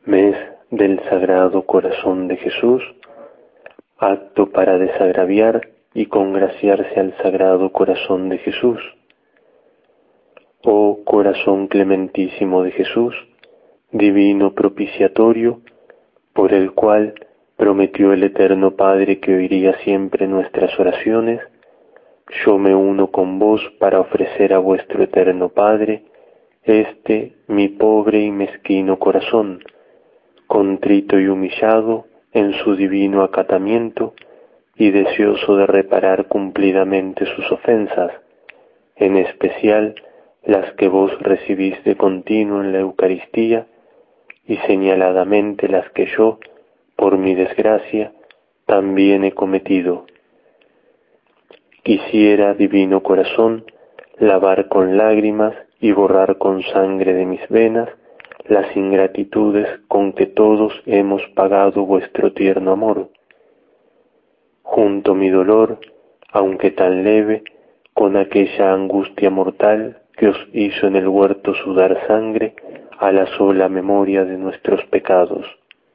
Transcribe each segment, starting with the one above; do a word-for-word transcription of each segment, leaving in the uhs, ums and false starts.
Mes del Sagrado Corazón de Jesús, acto para desagraviar y congraciarse al Sagrado Corazón de Jesús. Oh Corazón clementísimo de Jesús, divino propiciatorio, por el cual prometió el Eterno Padre que oiría siempre nuestras oraciones, yo me uno con vos para ofrecer a vuestro Eterno Padre este mi pobre y mezquino corazón, contrito y humillado en su divino acatamiento y deseoso de reparar cumplidamente sus ofensas, en especial las que vos recibís de continuo en la Eucaristía y señaladamente las que yo, por mi desgracia, también he cometido. Quisiera, divino corazón, lavar con lágrimas y borrar con sangre de mis venas las ingratitudes con que todos hemos pagado vuestro tierno amor. Junto mi dolor, aunque tan leve, con aquella angustia mortal que os hizo en el huerto sudar sangre a la sola memoria de nuestros pecados.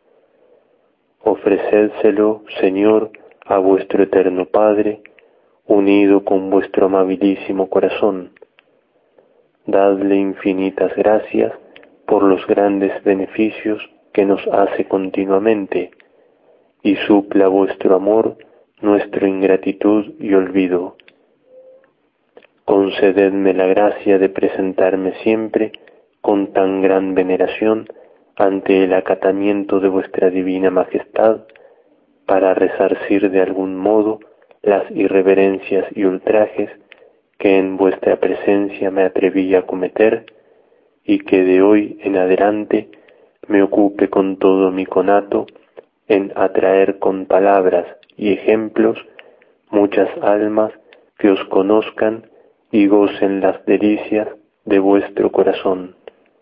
Ofrecédselo, Señor, a vuestro eterno Padre, unido con vuestro amabilísimo corazón. Dadle infinitas gracias por los grandes beneficios que nos hace continuamente, y supla vuestro amor nuestra ingratitud y olvido. Concededme la gracia de presentarme siempre con tan gran veneración ante el acatamiento de vuestra divina majestad, para resarcir de algún modo las irreverencias y ultrajes que en vuestra presencia me atreví a cometer, y que de hoy en adelante me ocupe con todo mi conato en atraer con palabras y ejemplos muchas almas que os conozcan y gocen las delicias de vuestro corazón.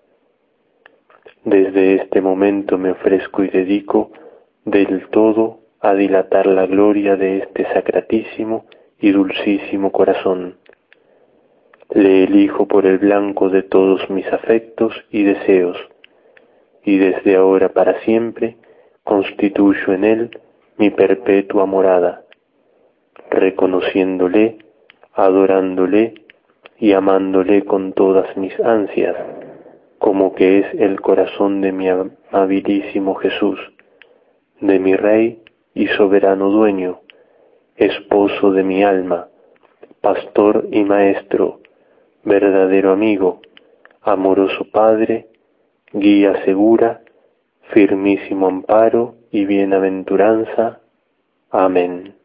Desde este momento me ofrezco y dedico del todo a dilatar la gloria de este sacratísimo y dulcísimo corazón. Le elijo por el blanco de todos mis afectos y deseos, y desde ahora para siempre constituyo en él mi perpetua morada, reconociéndole, adorándole y amándole con todas mis ansias, como que es el corazón de mi amabilísimo Jesús, de mi Rey y soberano dueño, esposo de mi alma, pastor y maestro, verdadero amigo, amoroso Padre, guía segura, firmísimo amparo y bienaventuranza. Amén.